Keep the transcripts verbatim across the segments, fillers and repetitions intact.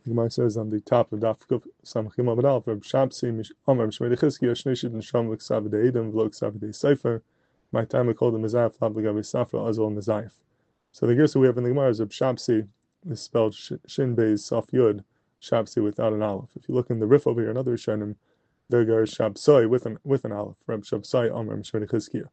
The Gemara says on the top of Daf Kuf Samachim Amud Aleph, Reb Shabsi Mish Amar Mishmei Dechizkiya Shnei Shibn Sham L'Ksav De'idim V'lo Ksav De'Sefer. My time we call the Mizayef Lav L'Gavi Safra Azol Mizayef. So the Gersa we have in the Gemara is Reb Shabsi, is spelled Shin Beis Saf Yud, Shabsi without an Aleph. If you look in the Rif over here, another Rishonim, there goes Shabsai with an with an Aleph. Reb Shabsai Amar Mishmei Dechizkiya.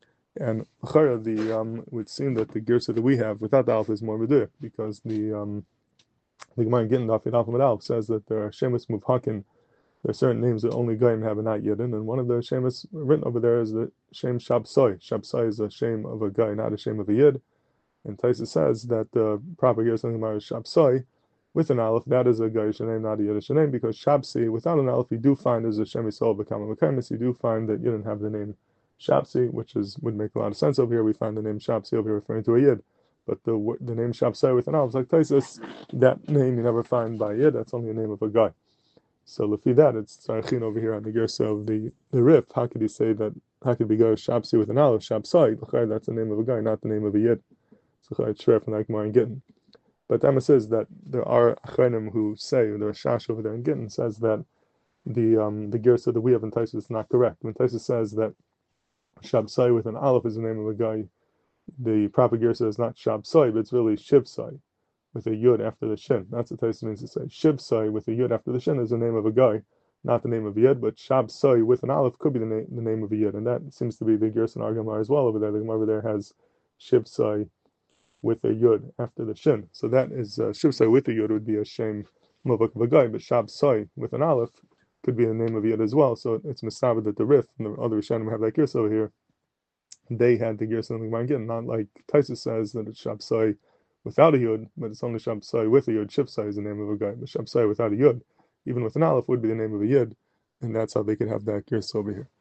And Chara, the um, it would seem that the Gersa that we have without the Aleph is more Meduik, because the um. The Gemara in Gittin Daf Yud Aleph Amud Aleph says that there are Shemus Muvhakin. There are certain names that only Goyim have a not Yidden, and one of the Shemus written over there is the Shem Shabsoi. Shabsoi is a shame of a guy, not a shame of a Yid. And Taisa says that the proper Gersa in the Gemara is Shabsoi with an Aleph. That is a Goyish name, not a Yiddish name, because Shabsi without an Aleph, you do find as a Shem Yisrael B'Kama Mekaymis, you do find that you didn't have the name Shabsi, which is would make a lot of sense over here. We find the name Shabsi over here referring to a Yid. But the the name Shabsai with an Aleph, like Taisus, that name you never find by Yid. That's only a name of a guy. So lefi that, it's Tzarachin over here on the Gersa of the the Rif. How could he say that? How could he go Shabsi with an Aleph? Shabsai, that's the name of a guy, not the name of a Yid. So it's rare from like Gemara in Gittin. But Emma says that there are Achronim who say, the Rashash over there in Gittin says that the um the Gersa that we have in Taisus is not correct. When Taisus says that Shabsai with an Aleph is the name of a guy, the proper Gersa is not Shabsai, but it's really Shivsai with a Yud after the Shin. That's what Taisa means to say. Shivsai with a Yud after the Shin is the name of a guy, not the name of a Yid, but Shabsai with an Aleph could be the, na- the name of a Yid, and that seems to be the Gersa in our Gemara as well over there. The Gemara over there has Shivsai with a Yud after the Shin. So that is, uh, Shivsai with a Yud would be a shame of a guy, but Shabsai with an Aleph could be the name of a Yid as well. So it's Mistabed that the Rif and the other Rishonim have that Gersa over here. They had the Gersa in the Gemara again, not like Taisa says that it's Shabsai without a Yud, but it's only Shabsai with a Yud. Shivsai is the name of a guy, but Shabsai without a Yud, even with an Aleph, would be the name of a Yid, and that's how they could have that Gersa over here.